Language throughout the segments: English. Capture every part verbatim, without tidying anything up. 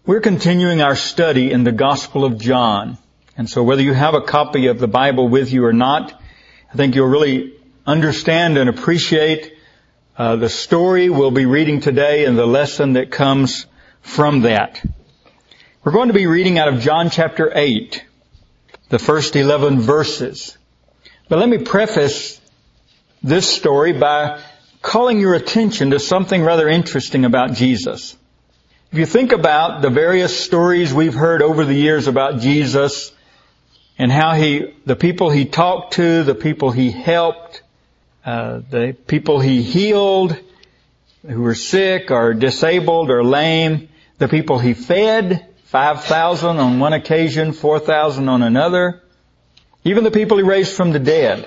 We're continuing our study in the Gospel of John. And so whether you have a copy of the Bible with you or not, I think you'll really understand and appreciate uh, the story we'll be reading today and the lesson that comes from that. We're going to be reading out of John chapter eight, the first eleven verses. But let me preface this story by calling your attention to something rather interesting about Jesus. If you think about the various stories we've heard over the years about Jesus and how he, the people he talked to, the people he helped, uh, the people he healed who were sick or disabled or lame, the people he fed, five thousand on one occasion, four thousand on another, even the people he raised from the dead.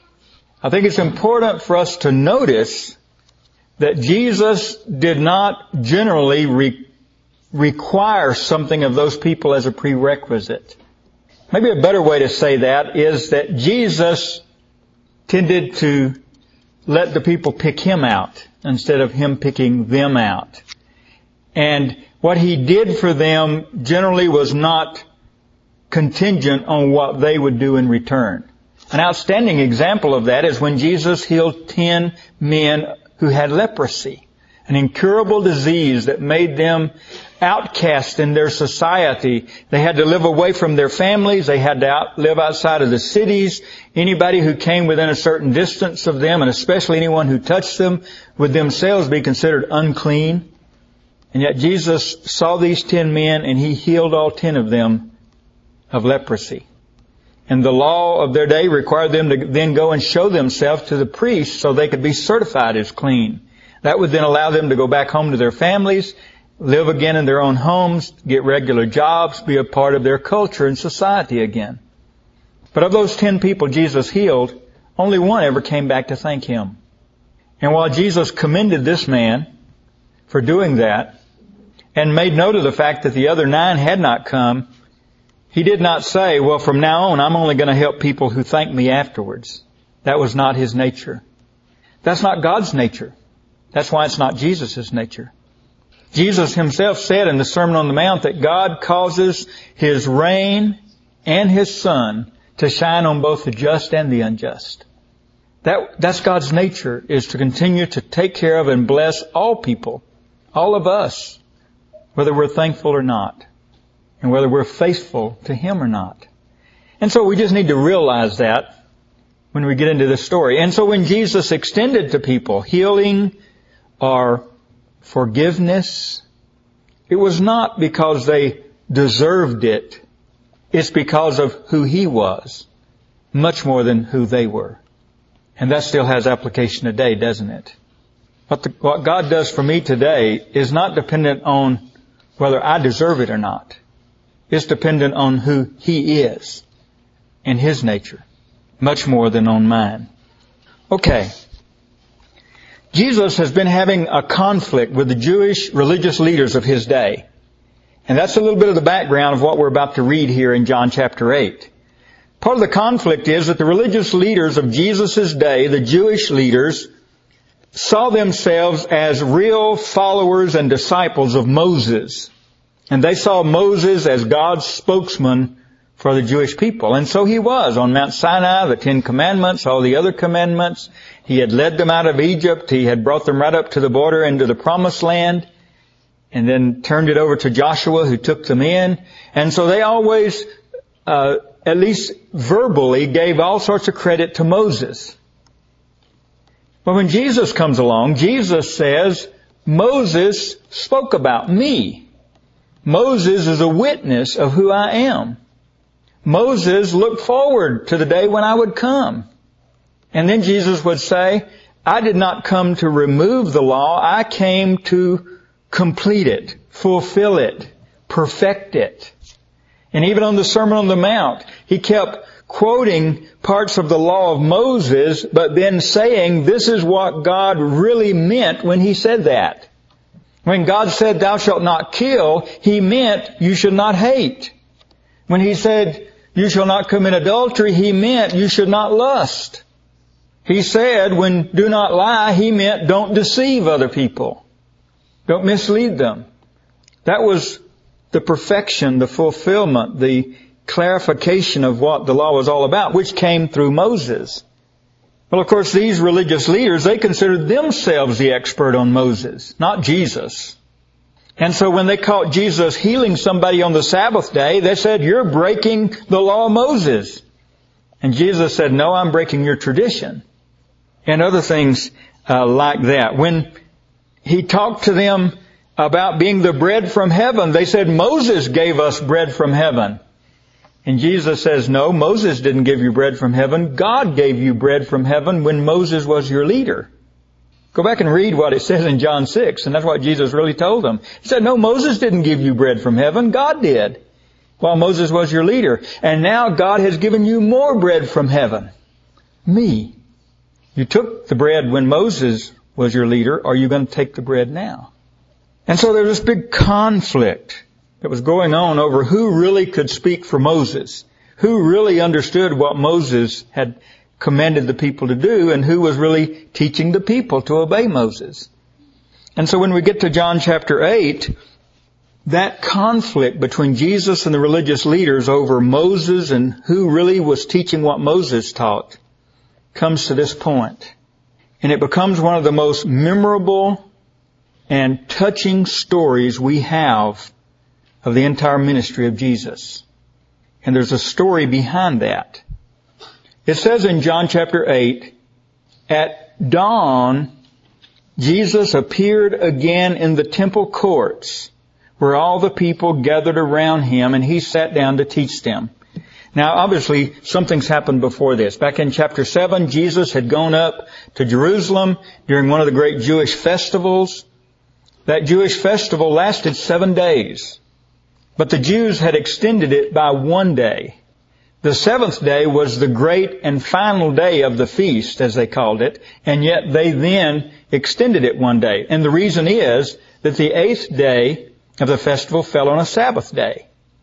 I think it's important for us to notice that Jesus did not generally re- require something of those people as a prerequisite. Maybe a better way to say that is that Jesus tended to let the people pick Him out instead of Him picking them out. And what He did for them generally was not contingent on what they would do in return. An outstanding example of that is when Jesus healed ten men who had leprosy, an incurable disease that made them outcast in their society. They had to live away from their families. They had to out, live outside of the cities. Anybody who came within a certain distance of them, and especially anyone who touched them, would themselves be considered unclean. And yet Jesus saw these ten men and He healed all ten of them of leprosy. And the law of their day required them to then go and show themselves to the priest so they could be certified as clean. That would then allow them to go back home to their families, live again in their own homes, get regular jobs, be a part of their culture and society again. But of those ten people Jesus healed, only one ever came back to thank Him. And while Jesus commended this man for doing that and made note of the fact that the other nine had not come, He did not say, well, from now on, I'm only going to help people who thank me afterwards. That was not His nature. That's not God's nature. That's why it's not Jesus' nature. Jesus Himself said in the Sermon on the Mount that God causes His rain and His sun to shine on both the just and the unjust. That, that's God's nature, is to continue to take care of and bless all people, all of us, whether we're thankful or not, and whether we're faithful to Him or not. And so we just need to realize that when we get into this story. And so when Jesus extended to people healing or forgiveness, it was not because they deserved it. It's because of who He was, much more than who they were. And that still has application today, doesn't it? What, the, what God does for me today is not dependent on whether I deserve it or not. It's dependent on who He is and His nature, much more than on mine. Okay. Jesus has been having a conflict with the Jewish religious leaders of His day. And that's a little bit of the background of what we're about to read here in John chapter eight. Part of the conflict is that the religious leaders of Jesus' day, the Jewish leaders, saw themselves as real followers and disciples of Moses. And they saw Moses as God's spokesman for the Jewish people. And so He was on Mount Sinai, the Ten Commandments, all the other commandments. He had led them out of Egypt. He had brought them right up to the border into the Promised Land, and then turned it over to Joshua, who took them in. And so they always, uh, at least verbally, gave all sorts of credit to Moses. But when Jesus comes along, Jesus says, Moses spoke about me. Moses is a witness of who I am. Moses looked forward to the day when I would come. And then Jesus would say, I did not come to remove the law. I came to complete it, fulfill it, perfect it. And even on the Sermon on the Mount, He kept quoting parts of the law of Moses, but then saying this is what God really meant when He said that. When God said, thou shalt not kill, He meant you should not hate. When He said, you shall not commit adultery, He meant you should not lust. He said, when do not lie, He meant don't deceive other people. Don't mislead them. That was the perfection, the fulfillment, the clarification of what the law was all about, which came through Moses. Well, of course, these religious leaders, they considered themselves the expert on Moses, not Jesus. And so when they caught Jesus healing somebody on the Sabbath day, they said, "You're breaking the law of Moses." And Jesus said, "No, I'm breaking your tradition." And other things uh, like that. When He talked to them about being the bread from heaven, they said, "Moses gave us bread from heaven." And Jesus says, "No, Moses didn't give you bread from heaven. God gave you bread from heaven when Moses was your leader." Go back and read what it says in John six, and that's what Jesus really told them. He said, "No, Moses didn't give you bread from heaven. God did, while Moses was your leader. And now God has given you more bread from heaven. Me. You took the bread when Moses was your leader. Are you going to take the bread now?" And so there's this big conflict that was going on over who really could speak for Moses, who really understood what Moses had commanded the people to do, and who was really teaching the people to obey Moses. And so when we get to John chapter eight, that conflict between Jesus and the religious leaders over Moses and who really was teaching what Moses taught comes to this point. And it becomes one of the most memorable and touching stories we have of the entire ministry of Jesus. And there's a story behind that. It says in John chapter eight, "At dawn, Jesus appeared again in the temple courts, where all the people gathered around Him, and He sat down to teach them." Now, obviously, something's happened before this. Back in chapter seven, Jesus had gone up to Jerusalem during one of the great Jewish festivals. That Jewish festival lasted seven days. But the Jews had extended it by one day. The seventh day was the great and final day of the feast, as they called it, and yet they then extended it one day. And the reason is that the eighth day of the festival fell on a Sabbath day.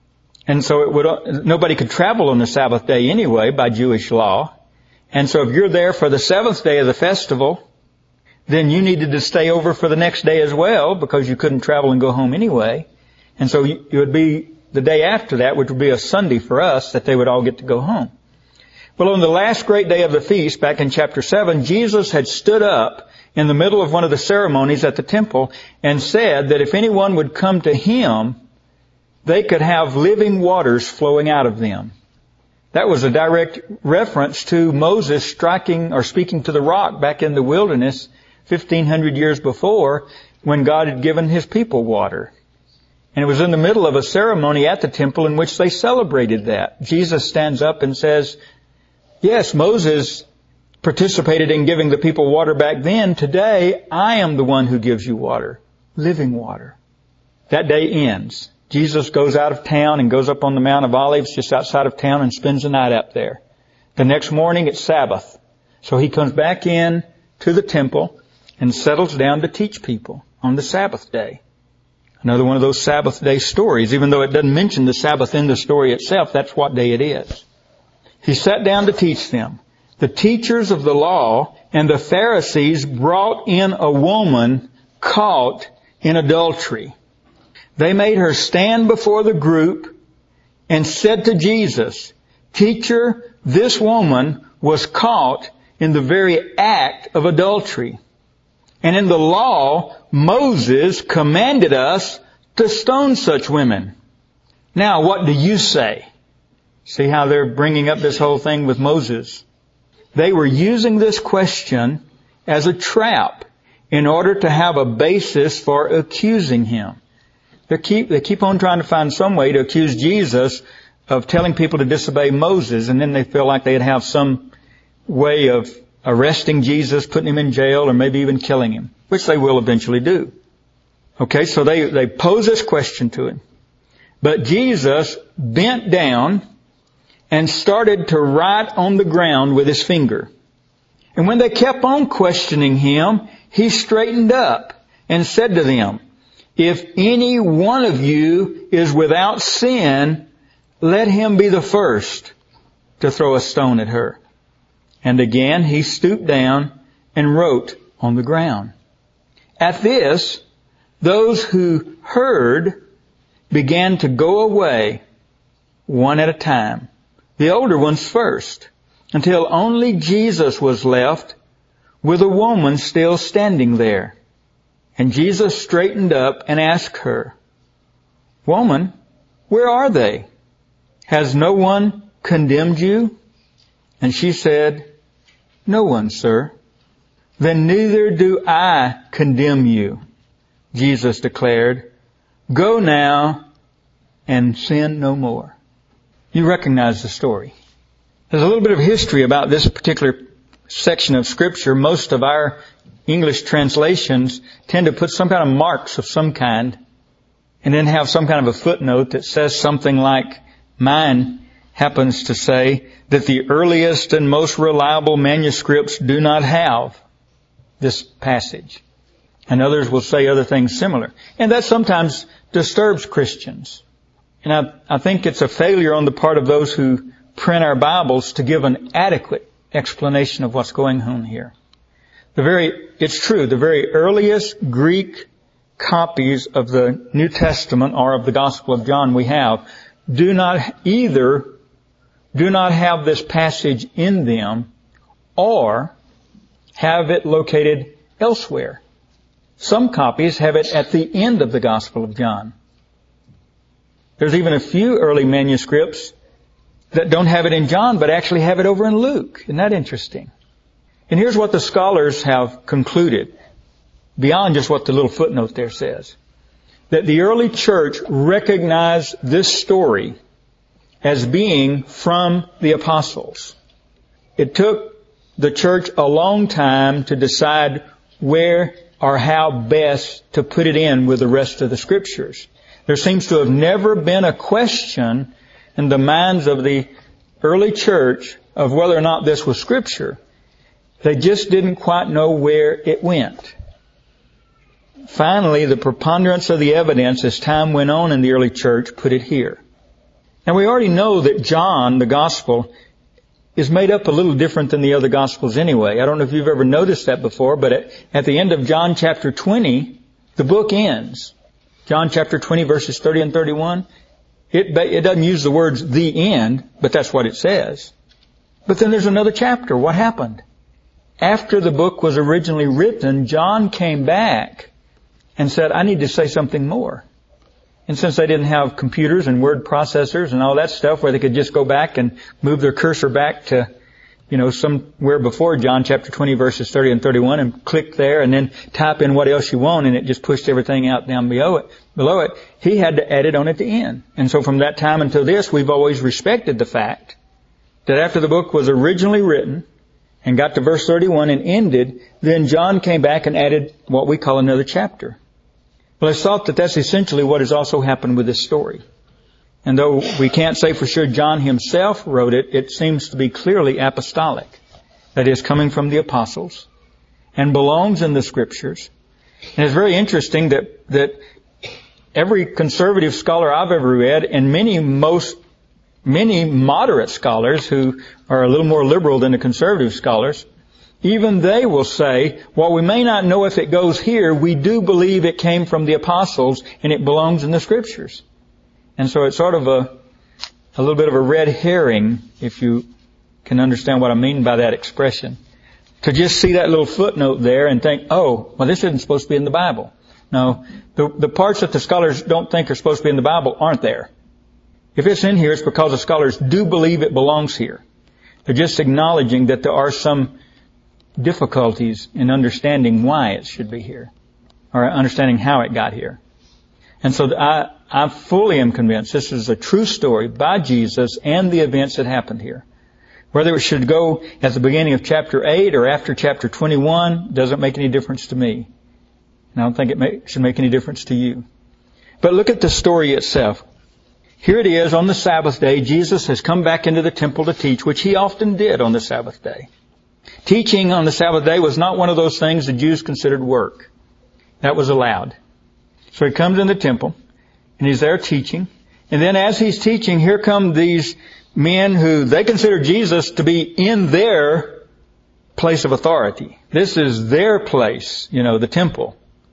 And so it would, nobody could travel on the Sabbath day anyway by Jewish law. And so if you're there for the seventh day of the festival, then you needed to stay over for the next day as well, because you couldn't travel and go home anyway. And so it would be the day after that, which would be a Sunday for us, that they would all get to go home. Well, on the last great day of the feast, back in chapter seven, Jesus had stood up in the middle of one of the ceremonies at the temple and said that if anyone would come to Him, they could have living waters flowing out of them. That was a direct reference to Moses striking or speaking to the rock back in the wilderness fifteen hundred years before, when God had given His people water. And it was in the middle of a ceremony at the temple in which they celebrated that. Jesus stands up and says, "Yes, Moses participated in giving the people water back then. Today, I am the one who gives you water, living water." That day ends. Jesus goes out of town and goes up on the Mount of Olives just outside of town and spends the night up there. The next morning, it's Sabbath. So He comes back in to the temple and settles down to teach people on the Sabbath day. Another one of those Sabbath day stories. Even though it doesn't mention the Sabbath in the story itself, that's what day it is. He sat down to teach them. The teachers of the law and the Pharisees brought in a woman caught in adultery. They made her stand before the group and said to Jesus, "Teacher, this woman was caught in the very act of adultery. And in the law, Moses commanded us to stone such women. Now, what do you say?" See how they're bringing up this whole thing with Moses. They were using this question as a trap in order to have a basis for accusing Him. They keep, they keep on trying to find some way to accuse Jesus of telling people to disobey Moses, and then they feel like they'd have some way of arresting Jesus, putting Him in jail, or maybe even killing Him, which they will eventually do. Okay, so they, they pose this question to Him. But Jesus bent down and started to write on the ground with His finger. And when they kept on questioning Him, He straightened up and said to them, "If any one of you is without sin, let him be the first to throw a stone at her." And again He stooped down and wrote on the ground. At this, those who heard began to go away one at a time, the older ones first, until only Jesus was left with a woman still standing there. And Jesus straightened up and asked her, "Woman, where are they? Has no one condemned you?" And she said, "No one, sir." "Then neither do I condemn you," Jesus declared. "Go now and sin no more." You recognize the story. There's a little bit of history about this particular section of Scripture. Most of our English translations tend to put some kind of marks of some kind and then have some kind of a footnote that says something like, mine happens to say that the earliest and most reliable manuscripts do not have this passage. And others will say other things similar. And that sometimes disturbs Christians. And I, I think it's a failure on the part of those who print our Bibles to give an adequate explanation of what's going on here. The very, it's true, the very earliest Greek copies of the New Testament or of the Gospel of John we have do not either, do not have this passage in them or have it located elsewhere. Some copies have it at the end of the Gospel of John. There's even a few early manuscripts that don't have it in John, but actually have it over in Luke. Isn't that interesting? And here's what the scholars have concluded, beyond just what the little footnote there says. That the early church recognized this story as being from the apostles. It took the church a long time to decide where or how best to put it in with the rest of the Scriptures. There seems to have never been a question in the minds of the early church of whether or not this was Scripture. They just didn't quite know where it went. Finally, the preponderance of the evidence as time went on in the early church put it here. Now we already know that John, the Gospel, is made up a little different than the other Gospels anyway. I don't know if you've ever noticed that before, but at, at the end of John chapter twenty, the book ends. John chapter twenty verses thirty and thirty-one. It, it doesn't use the words "the end," but that's what it says. But then there's another chapter. What happened? After the book was originally written, John came back and said, "I need to say something more." And since they didn't have computers and word processors and all that stuff where they could just go back and move their cursor back to, you know, somewhere before John chapter twenty verses thirty and thirty-one and click there and then type in what else you want and it just pushed everything out down below it, below it, he had to add it on at the end. And so from that time until this, we've always respected the fact that after the book was originally written and got to verse thirty-one and ended, then John came back and added what we call another chapter. Well, it's thought that that's essentially what has also happened with this story. And though we can't say for sure John himself wrote it, it seems to be clearly apostolic. That is, coming from the apostles and belongs in the Scriptures. And it's very interesting that, that every conservative scholar I've ever read and many, most, many moderate scholars who are a little more liberal than the conservative scholars, even they will say, while we may not know if it goes here, we do believe it came from the apostles and it belongs in the Scriptures. And so it's sort of a, a little bit of a red herring, if you can understand what I mean by that expression. To just see that little footnote there and think, oh, well, this isn't supposed to be in the Bible. No, the, the parts that the scholars don't think are supposed to be in the Bible aren't there. If it's in here, it's because the scholars do believe it belongs here. They're just acknowledging that there are some difficulties in understanding why it should be here, or understanding how it got here. And so I, I fully am convinced this is a true story by Jesus and the events that happened here. Whether it should go at the beginning of chapter eight or after chapter twenty-one doesn't make any difference to me. And I don't think it may, should make any difference to you. But look at the story itself. Here it is on the Sabbath day. Jesus has come back into the temple to teach, which he often did on the Sabbath day. Teaching on the Sabbath day was not one of those things the Jews considered work. That was allowed. So he comes in the temple, and he's there teaching. And then as he's teaching, here come these men who they consider Jesus to be in their place of authority. This is their place, you know, the temple.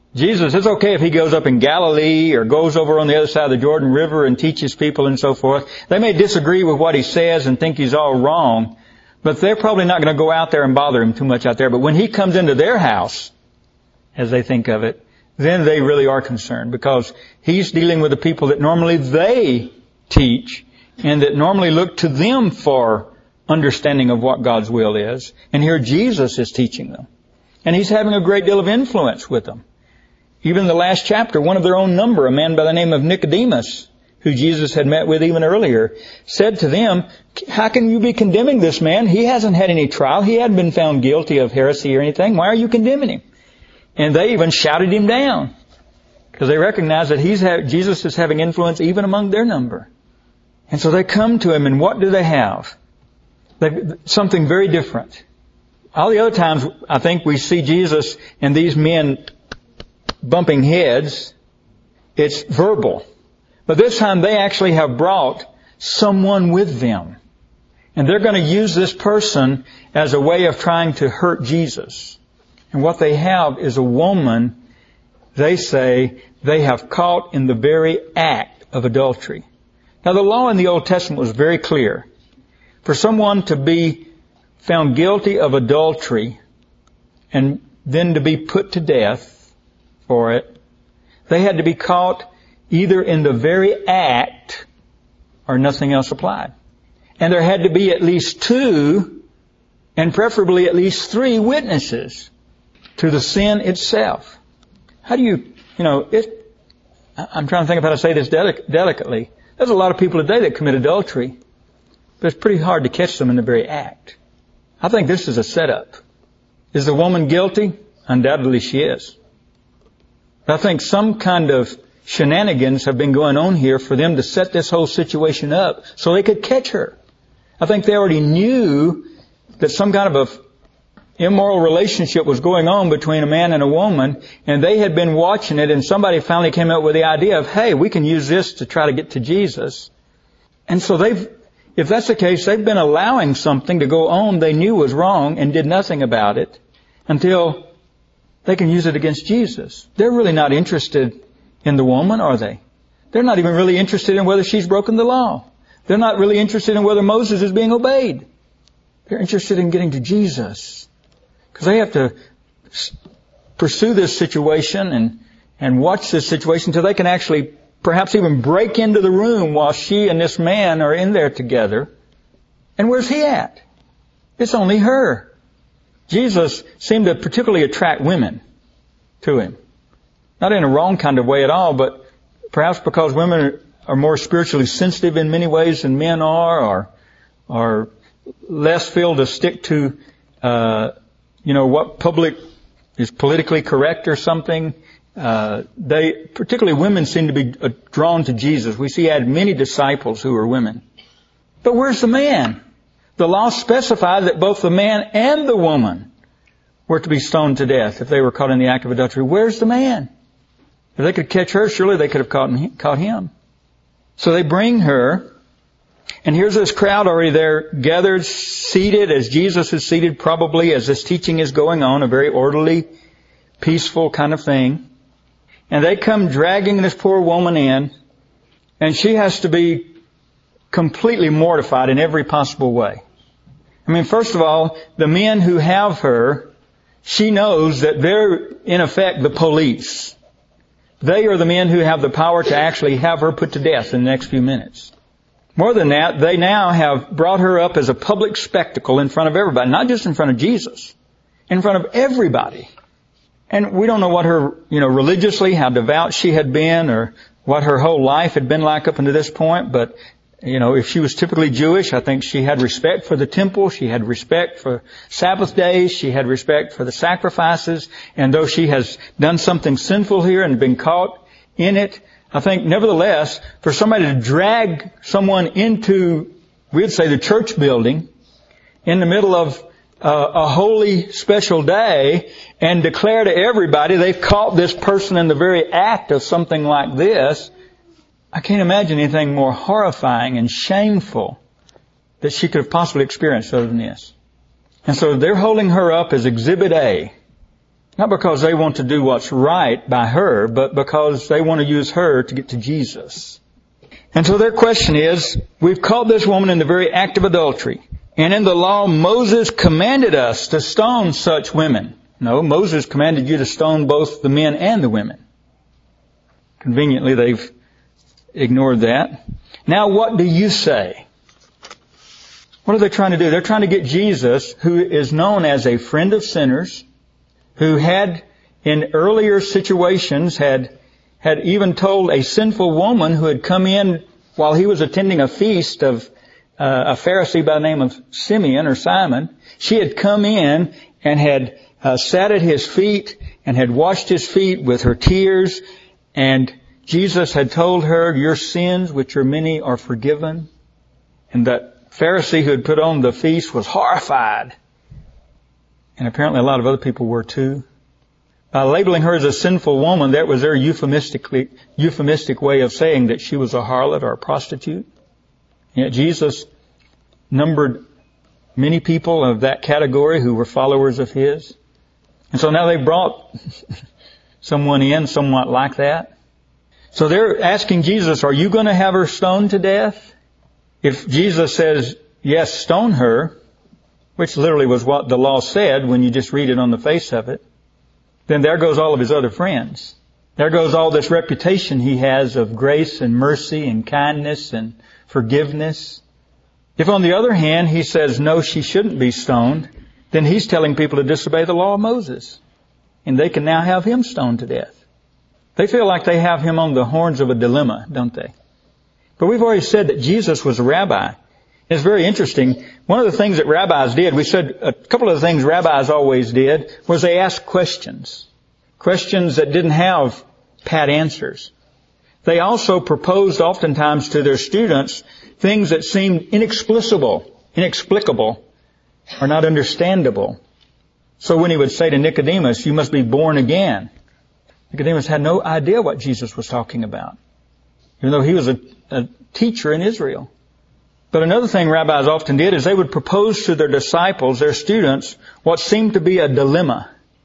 Jesus, it's okay if he goes up in Galilee or goes over on the other side of the Jordan River and teaches people and so forth. They may disagree with what he says and think he's all wrong, but they're probably not going to go out there and bother him too much out there. But when he comes into their house, as they think of it, then they really are concerned, because he's dealing with the people that normally they teach and that normally look to them for understanding of what God's will is. And here Jesus is teaching them. And he's having a great deal of influence with them. Even in the last chapter, one of their own number, a man by the name of Nicodemus, who Jesus had met with even earlier, said to them, how can you be condemning this man? He hasn't had any trial. He hadn't been found guilty of heresy or anything. Why are you condemning him? And they even shouted him down, because they recognize that he's ha- Jesus is having influence even among their number. And so they come to him, and what do they have? They, something very different. All the other times, I think we see Jesus and these men bumping heads. It's verbal. But this time they actually have brought someone with them. And they're going to use this person as a way of trying to hurt Jesus. And what they have is a woman, they say, they have caught in the very act of adultery. Now the law in the Old Testament was very clear. For someone to be found guilty of adultery and then to be put to death for it, they had to be caught either in the very act or nothing else applied. And there had to be at least two, and preferably at least three witnesses to the sin itself. How do you, you know, it, I'm trying to think of how to say this delic- delicately. There's a lot of people today that commit adultery, but it's pretty hard to catch them in the very act. I think this is a setup. Is the woman guilty? Undoubtedly she is. I think some kind of shenanigans have been going on here for them to set this whole situation up so they could catch her. I think they already knew that some kind of a immoral relationship was going on between a man and a woman, and they had been watching it, and somebody finally came up with the idea of, hey, we can use this to try to get to Jesus. And so they've, if that's the case, they've been allowing something to go on they knew was wrong and did nothing about it until they can use it against Jesus. They're really not interested in the woman, are they? They're not even really interested in whether she's broken the law. They're not really interested in whether Moses is being obeyed. They're interested in getting to Jesus. Because they have to pursue this situation and, and watch this situation until they can actually perhaps even break into the room while she and this man are in there together. And where's he at? It's only her. Jesus seemed to particularly attract women to him. Not in a wrong kind of way at all, but perhaps because women are more spiritually sensitive in many ways than men are, or are less filled to stick to, uh, you know, what public is politically correct or something. Uh, they, particularly women, seem to be uh, drawn to Jesus. We see he had many disciples who were women. But where's the man? The law specified that both the man and the woman were to be stoned to death if they were caught in the act of adultery. Where's the man? If they could catch her, surely they could have caught him. Caught him. So they bring her, and here's this crowd already there, gathered, seated, as Jesus is seated, probably as this teaching is going on, a very orderly, peaceful kind of thing. And they come dragging this poor woman in, and she has to be completely mortified in every possible way. I mean, first of all, the men who have her, she knows that they're, in effect, the police. They are the men who have the power to actually have her put to death in the next few minutes. More than that, they now have brought her up as a public spectacle in front of everybody, not just in front of Jesus, in front of everybody. And we don't know what her, you know, religiously, how devout she had been, or what her whole life had been like up until this point, but you know, if she was typically Jewish, I think she had respect for the temple. She had respect for Sabbath days. She had respect for the sacrifices. And though she has done something sinful here and been caught in it, I think nevertheless, for somebody to drag someone into, we'd say, the church building in the middle of uh, a holy special day and declare to everybody they've caught this person in the very act of something like this, I can't imagine anything more horrifying and shameful that she could have possibly experienced other than this. And so they're holding her up as Exhibit A. Not because they want to do what's right by her, but because they want to use her to get to Jesus. And so their question is, we've caught this woman in the very act of adultery. And in the law, Moses commanded us to stone such women. No, Moses commanded you to stone both the men and the women. Conveniently, they've ignored that. Now, what do you say? What are they trying to do? They're trying to get Jesus, who is known as a friend of sinners, who had, in earlier situations, had had even told a sinful woman who had come in while he was attending a feast of uh, a Pharisee by the name of Simeon or Simon. She had come in and had uh, sat at his feet and had washed his feet with her tears, and Jesus had told her, your sins, which are many, are forgiven. And that Pharisee who had put on the feast was horrified. And apparently a lot of other people were too. By labeling her as a sinful woman, that was their euphemistically, euphemistic way of saying that she was a harlot or a prostitute. Yet Jesus numbered many people of that category who were followers of his. And so now they brought someone in somewhat like that. So they're asking Jesus, are you going to have her stoned to death? If Jesus says, yes, stone her, which literally was what the law said when you just read it on the face of it, then there goes all of his other friends. There goes all this reputation he has of grace and mercy and kindness and forgiveness. If on the other hand he says, no, she shouldn't be stoned, then he's telling people to disobey the law of Moses. And they can now have him stoned to death. They feel like they have him on the horns of a dilemma, don't they? But we've already said that Jesus was a rabbi. It's very interesting. One of the things that rabbis did, we said a couple of the things rabbis always did, was they asked questions. Questions that didn't have pat answers. They also proposed oftentimes to their students things that seemed inexplicable, inexplicable, or not understandable. So when he would say to Nicodemus, you must be born again, Nicodemus had no idea what Jesus was talking about, even though he was a, a teacher in Israel. But another thing rabbis often did is they would propose to their disciples, their students, what seemed to be a dilemma.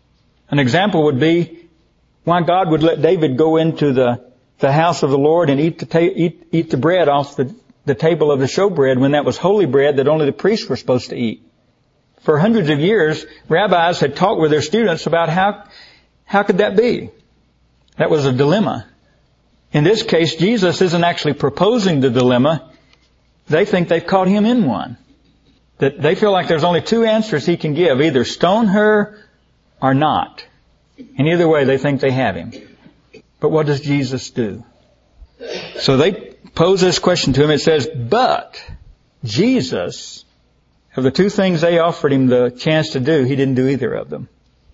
An example would be why God would let David go into the, the house of the Lord and eat the, ta- eat, eat the bread off the, the table of the showbread when that was holy bread that only the priests were supposed to eat. For hundreds of years, rabbis had talked with their students about how, how could that be? That was a dilemma. In this case, Jesus isn't actually proposing the dilemma. They think they've caught him in one. That they feel like there's only two answers he can give. Either stone her or not. And either way, they think they have him. But what does Jesus do? So they pose this question to him. It says, but Jesus, of the two things they offered him the chance to do, he didn't do either of them.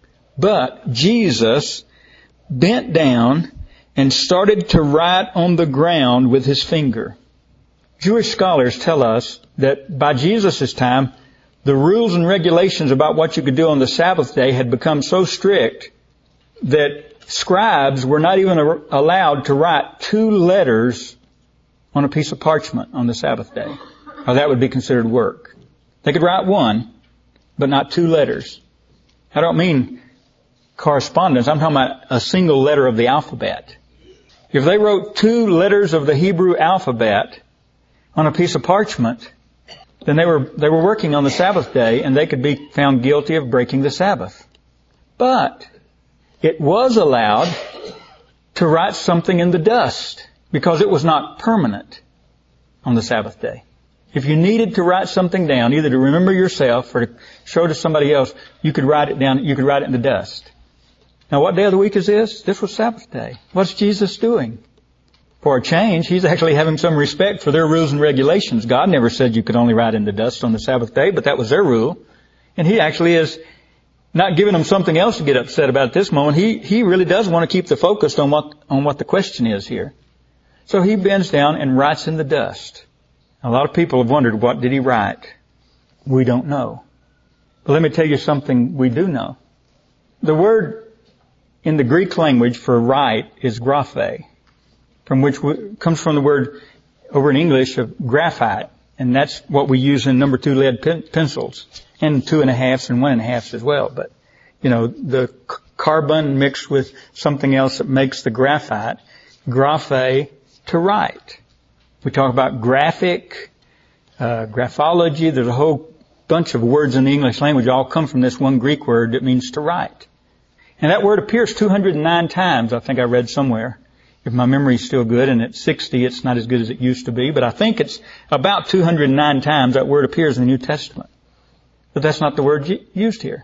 But Jesus bent down and started to write on the ground with his finger. Jewish scholars tell us that by Jesus' time, the rules and regulations about what you could do on the Sabbath day had become so strict that scribes were not even allowed to write two letters on a piece of parchment on the Sabbath day, or that would be considered work. They could write one, but not two letters. I don't mean correspondence. I'm talking about a single letter of the alphabet. If they wrote two letters of the Hebrew alphabet on a piece of parchment, then they were they were working on the Sabbath day, and they could be found guilty of breaking the Sabbath. But it was allowed to write something in the dust because it was not permanent on the Sabbath day. If you needed to write something down, either to remember yourself or to show to somebody else, you could write it down, you could write it in the dust. Now, what day of the week is this? This was Sabbath day. What's Jesus doing? For a change, he's actually having some respect for their rules and regulations. God never said you could only write in the dust on the Sabbath day, but that was their rule. And he actually is not giving them something else to get upset about at this moment. He, he really does want to keep the focus on what, on what the question is here. So he bends down and writes in the dust. A lot of people have wondered, what did he write? We don't know. But let me tell you something we do know. The word in the Greek language for write is graphe, from which w- comes from the word over in English of graphite. And that's what we use in number two lead pen- pencils, and two and a halves and one and a halves as well. But you know, the c- carbon mixed with something else that makes the graphite. Graphe, to write. We talk about graphic, uh, graphology. There's a whole bunch of words in the English language all come from this one Greek word that means to write. And that word appears two hundred nine times, I think I read somewhere. If my memory's still good, and at sixty it's not as good as it used to be, but I think it's about two hundred nine times that word appears in the New Testament. But that's not the word used here.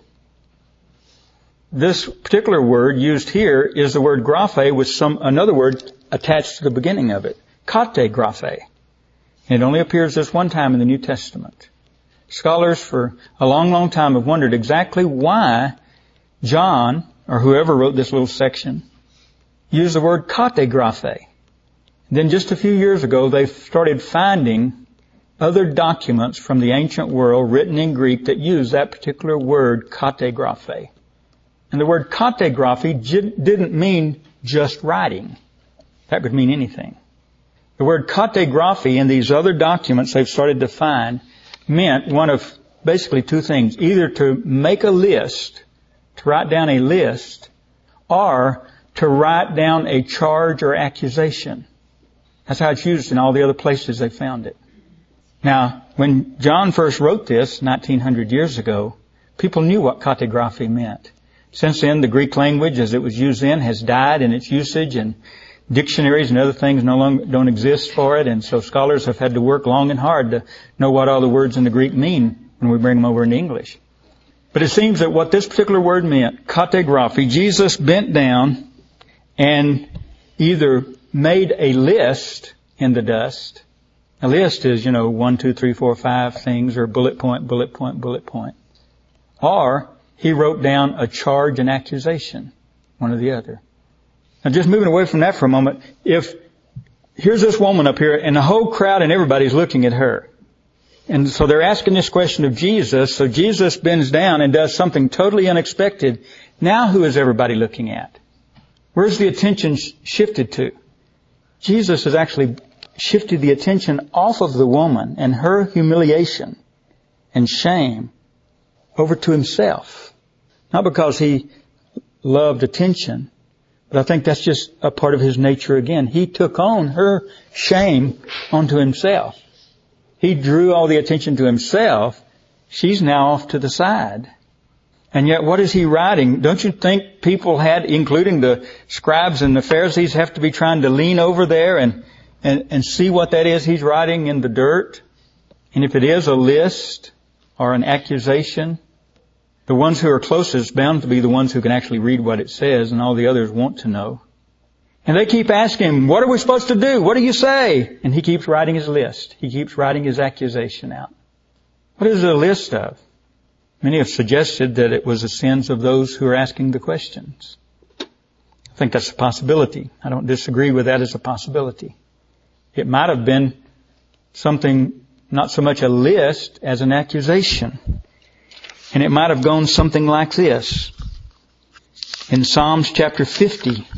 This particular word used here is the word graphe with some another word attached to the beginning of it. Kate graphe. And it only appears this one time in the New Testament. Scholars for a long, long time have wondered exactly why John, or whoever wrote this little section, used the word kate graphe. Then just a few years ago, they started finding other documents from the ancient world written in Greek that use that particular word kate graphe. And the word kate graphe didn't mean just writing. That could mean anything. The word kate graphe in these other documents they've started to find meant one of basically two things. Either to make a list, to write down a list, or to write down a charge or accusation. That's how it's used in all the other places they found it. Now, when John first wrote this, nineteen hundred years ago, people knew what kate graphe meant. Since then, the Greek language, as it was used then, has died in its usage, and dictionaries and other things no longer don't exist for it, and so scholars have had to work long and hard to know what all the words in the Greek mean when we bring them over into English. But it seems that what this particular word meant, kate graphe, Jesus bent down and either made a list in the dust. A list is, you know, one, two, three, four, five things, or bullet point, bullet point, bullet point. Or he wrote down a charge and accusation, one or the other. Now just moving away from that for a moment, if here's this woman up here and the whole crowd and everybody's looking at her. And so they're asking this question of Jesus, so Jesus bends down and does something totally unexpected. Now who is everybody looking at? Where's the attention shifted to? Jesus has actually shifted the attention off of the woman and her humiliation and shame over to himself. Not because he loved attention, but I think that's just a part of his nature again. He took on her shame onto himself. He drew all the attention to himself. She's now off to the side. And yet what is he writing? Don't you think people had, including the scribes and the Pharisees, have to be trying to lean over there and, and, and see what that is he's writing in the dirt? And if it is a list or an accusation, the ones who are closest bound to be the ones who can actually read what it says, and all the others want to know. And they keep asking him, what are we supposed to do? What do you say? And he keeps writing his list. He keeps writing his accusation out. What is it a list of? Many have suggested that it was the sins of those who are asking the questions. I think that's a possibility. I don't disagree with that as a possibility. It might have been something, not so much a list as an accusation. And it might have gone something like this. In Psalms chapter fifty,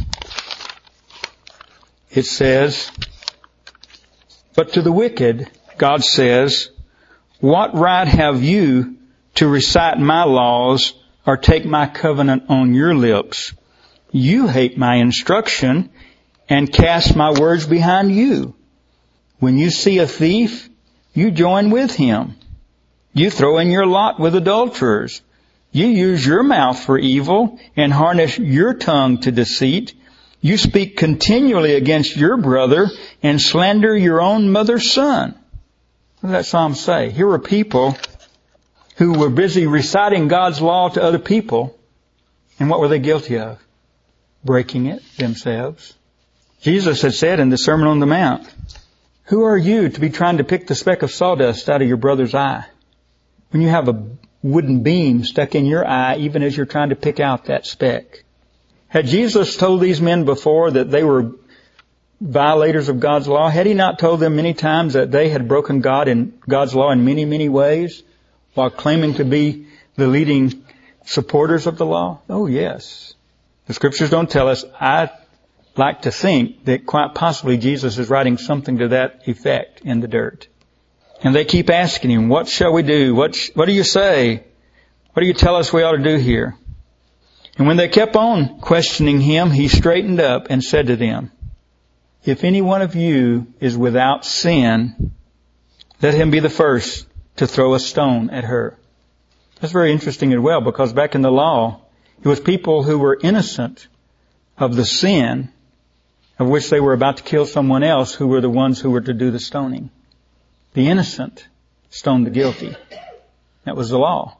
it says, but to the wicked, God says, what right have you to recite my laws or take my covenant on your lips? You hate my instruction and cast my words behind you. When you see a thief, you join with him. You throw in your lot with adulterers. You use your mouth for evil and harness your tongue to deceit. You speak continually against your brother and slander your own mother's son. What does that psalm say? Here were people who were busy reciting God's law to other people. And what were they guilty of? Breaking it themselves. Jesus had said in the Sermon on the Mount, who are you to be trying to pick the speck of sawdust out of your brother's eye? When you have a wooden beam stuck in your eye, even as you're trying to pick out that speck. Had Jesus told these men before that they were violators of God's law? Had he not told them many times that they had broken God and God's law in many, many ways while claiming to be the leading supporters of the law? Oh, yes. The scriptures don't tell us. I like to think that quite possibly Jesus is writing something to that effect in the dirt. And they keep asking him, what shall we do? What, sh- what do you say? What do you tell us we ought to do here? And when they kept on questioning him, he straightened up and said to them, if any one of you is without sin, let him be the first to throw a stone at her. That's very interesting as well, because back in the law, it was people who were innocent of the sin of which they were about to kill someone else who were the ones who were to do the stoning. The innocent stoned the guilty. That was the law.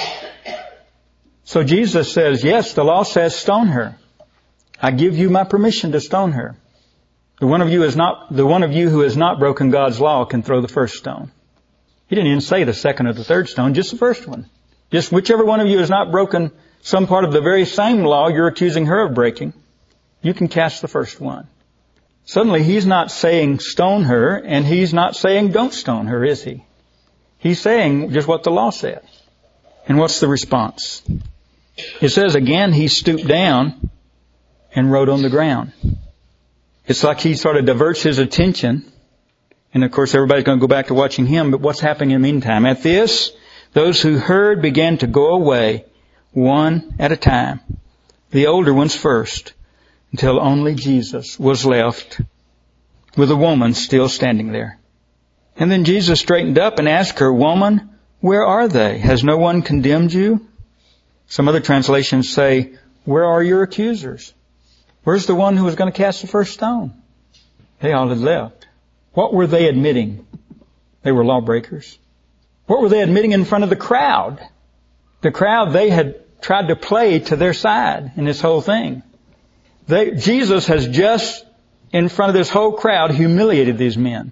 So Jesus says, yes, the law says stone her. I give you my permission to stone her. The one of you is not, the one of you who has not broken God's law can throw the first stone. He didn't even say the second or the third stone, just the first one. Just whichever one of you has not broken some part of the very same law you're accusing her of breaking, you can cast the first one. Suddenly he's not saying stone her, and he's not saying don't stone her, is he? He's saying just what the law said. And what's the response? It says again, he stooped down and wrote on the ground. It's like he sort of diverts his attention. And of course everybody's going to go back to watching him, but what's happening in the meantime? At this, those who heard began to go away, one at a time. The older ones first, until only Jesus was left with a woman still standing there. And then Jesus straightened up and asked her, woman, where are they? Has no one condemned you? Some other translations say, where are your accusers? Where's the one who was going to cast the first stone? They all had left. What were they admitting? They were lawbreakers. What were they admitting in front of the crowd? The crowd they had tried to play to their side in this whole thing. They, Jesus has just, in front of this whole crowd, humiliated these men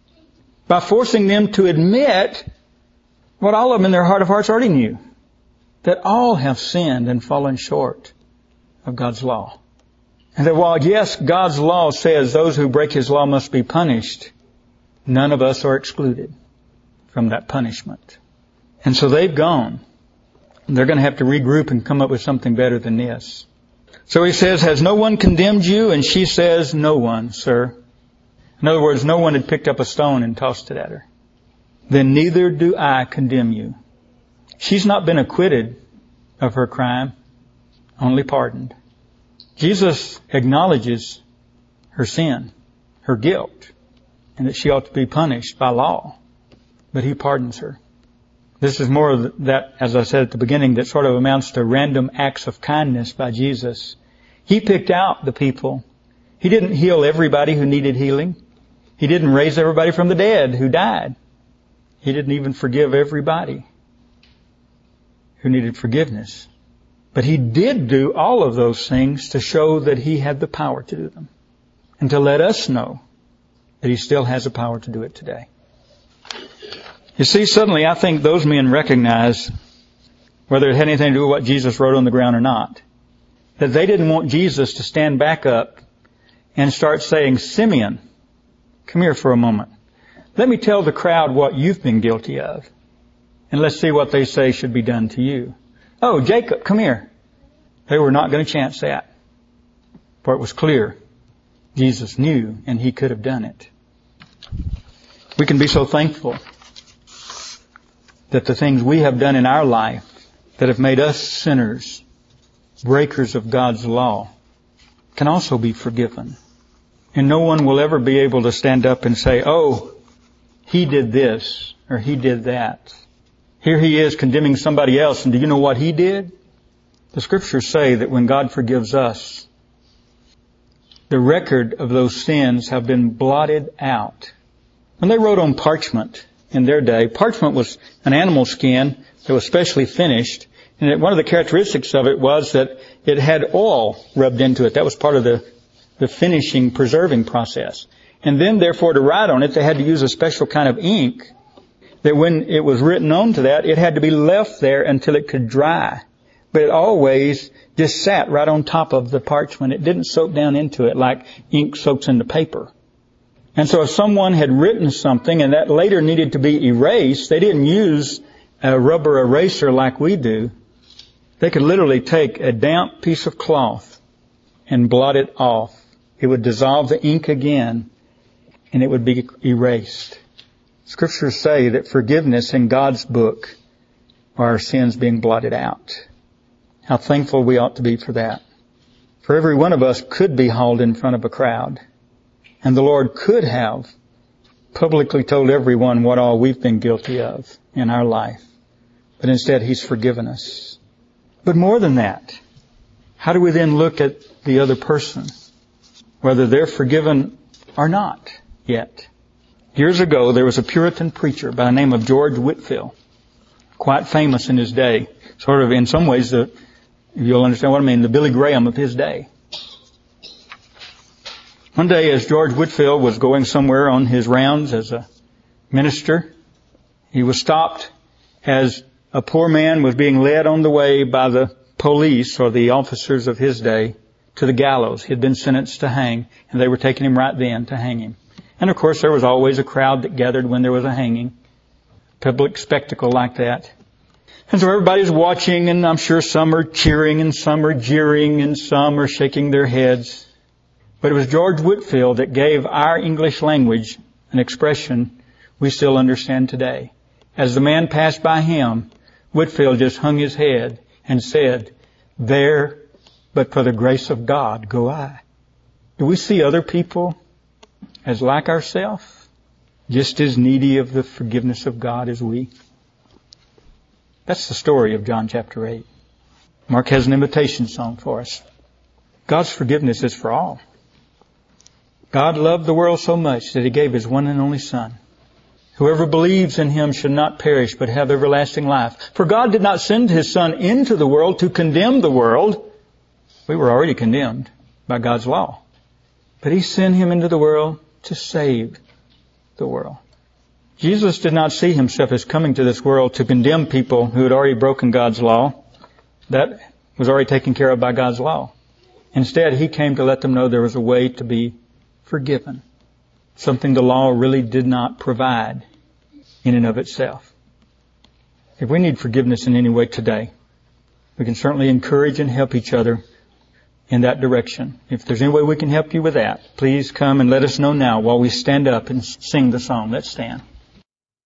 by forcing them to admit what all of them in their heart of hearts already knew, that all have sinned and fallen short of God's law. And that while, yes, God's law says those who break His law must be punished, none of us are excluded from that punishment. And so they've gone. They're going to have to regroup and come up with something better than this. So he says, has no one condemned you? And she says, no one, sir. In other words, no one had picked up a stone and tossed it at her. Then neither do I condemn you. She's not been acquitted of her crime, only pardoned. Jesus acknowledges her sin, her guilt, and that she ought to be punished by law. But He pardons her. This is more of that, as I said at the beginning, that sort of amounts to random acts of kindness by Jesus. He picked out the people. He didn't heal everybody who needed healing. He didn't raise everybody from the dead who died. He didn't even forgive everybody who needed forgiveness. But He did do all of those things to show that He had the power to do them, and to let us know that He still has the power to do it today. You see, suddenly I think those men recognized, whether it had anything to do with what Jesus wrote on the ground or not, that they didn't want Jesus to stand back up and start saying, Simeon, come here for a moment. Let me tell the crowd what you've been guilty of, and let's see what they say should be done to you. Oh, Jacob, come here. They were not going to chance that, for it was clear Jesus knew and He could have done it. We can be so thankful that the things we have done in our life that have made us sinners, breakers of God's law, can also be forgiven. And no one will ever be able to stand up and say, oh, he did this or he did that. Here he is condemning somebody else, and do you know what he did? The Scriptures say that when God forgives us, the record of those sins have been blotted out. When they wrote on parchment in their day, parchment was an animal skin that was specially finished, and one of the characteristics of it was that it had oil rubbed into it. That was part of the, the finishing, preserving process. And then, therefore, to write on it, they had to use a special kind of ink that when it was written onto that, it had to be left there until it could dry. But it always just sat right on top of the parchment. It didn't soak down into it like ink soaks into paper. And so if someone had written something and that later needed to be erased, they didn't use a rubber eraser like we do. They could literally take a damp piece of cloth and blot it off. It would dissolve the ink again, and it would be erased. Scriptures say that forgiveness in God's book are our sins being blotted out. How thankful we ought to be for that. For every one of us could be hauled in front of a crowd. And the Lord could have publicly told everyone what all we've been guilty of in our life. But instead, He's forgiven us. But more than that, how do we then look at the other person? Whether they're forgiven or not yet. Years ago, there was a Puritan preacher by the name of George Whitefield. Quite famous in his day. Sort of, in some ways, the, you'll understand what I mean, the Billy Graham of his day. One day, as George Whitefield was going somewhere on his rounds as a minister, he was stopped as a poor man was being led on the way by the police or the officers of his day to the gallows. He had been sentenced to hang, and they were taking him right then to hang him. And of course, there was always a crowd that gathered when there was a hanging. Public spectacle like that. And so everybody's watching, and I'm sure some are cheering, and some are jeering, and some are shaking their heads. But it was George Whitefield that gave our English language an expression we still understand today. As the man passed by him, Whitefield just hung his head and said, "There, but for the grace of God, go I." Do we see other people as like ourselves, just as needy of the forgiveness of God as we? That's the story of John chapter eight. Mark has an invitation song for us. God's forgiveness is for all. God loved the world so much that He gave His one and only Son. Whoever believes in Him should not perish but have everlasting life. For God did not send His Son into the world to condemn the world. We were already condemned by God's law. But He sent Him into the world to save the world. Jesus did not see Himself as coming to this world to condemn people who had already broken God's law. That was already taken care of by God's law. Instead, He came to let them know there was a way to be forgiven. Something the law really did not provide in and of itself. If we need forgiveness in any way today, we can certainly encourage and help each other in that direction. If there's any way we can help you with that, please come and let us know now while we stand up and sing the song. Let's stand.